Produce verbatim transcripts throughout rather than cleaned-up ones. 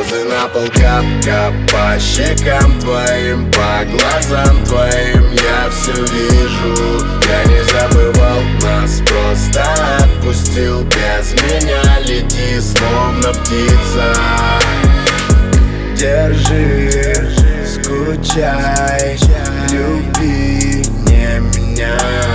Слезы на пол кап-кап по щекам твоим, по глазам твоим. Я все вижу, я не забывал нас, просто отпустил. Без меня лети, словно птица. Держи, скучай, люби не меня.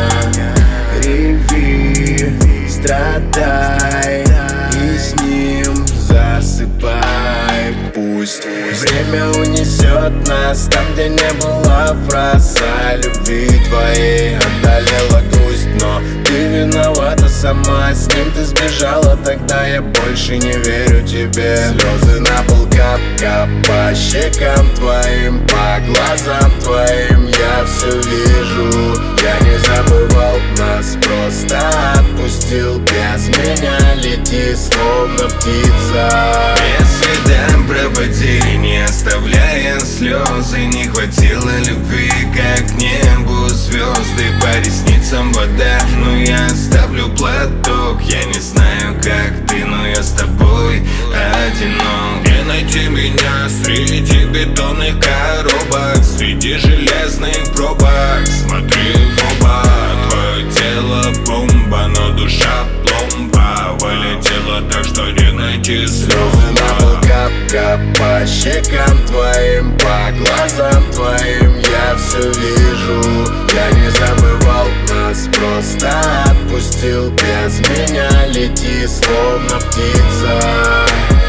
Реви, страдай и с ним засыпай. Пусть время унесет нас там, где не было фраз о любви твоей. Одолела грусть, но ты виновата сама. С ним ты сбежала, тогда я больше не верю тебе. Слезы на пол кап-кап по щекам твоим, по глазам твоим. Я все вижу, я не забывал нас, просто отпустил. Без меня лети, словно птица. Без следа проводи, не оставляя слезы. Не хватило любви, как небу звезды. По ресницам вода, но я оставлю платок. Я не знаю, как ты, но я с тобой одинок. Где найти меня среди бетонных коробок, среди железных пробок? Смотри в оба, твое тело бомба, но душа пломба. Вылетела так, что не найти Слезы слова. на пол кап-кап по щекам твоим, по глазам твоим. Я все вижу, я не забывал нас, просто отпустил. Без меня лети, словно птица.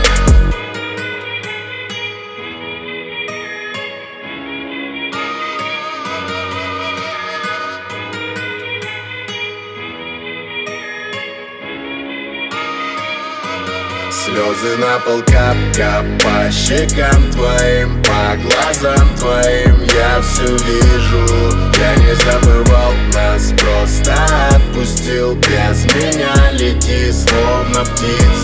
Слезы на пол кап-кап по щекам твоим, по глазам твоим. Я все вижу, я не забывал нас, просто отпустил. Без меня лети, словно птица.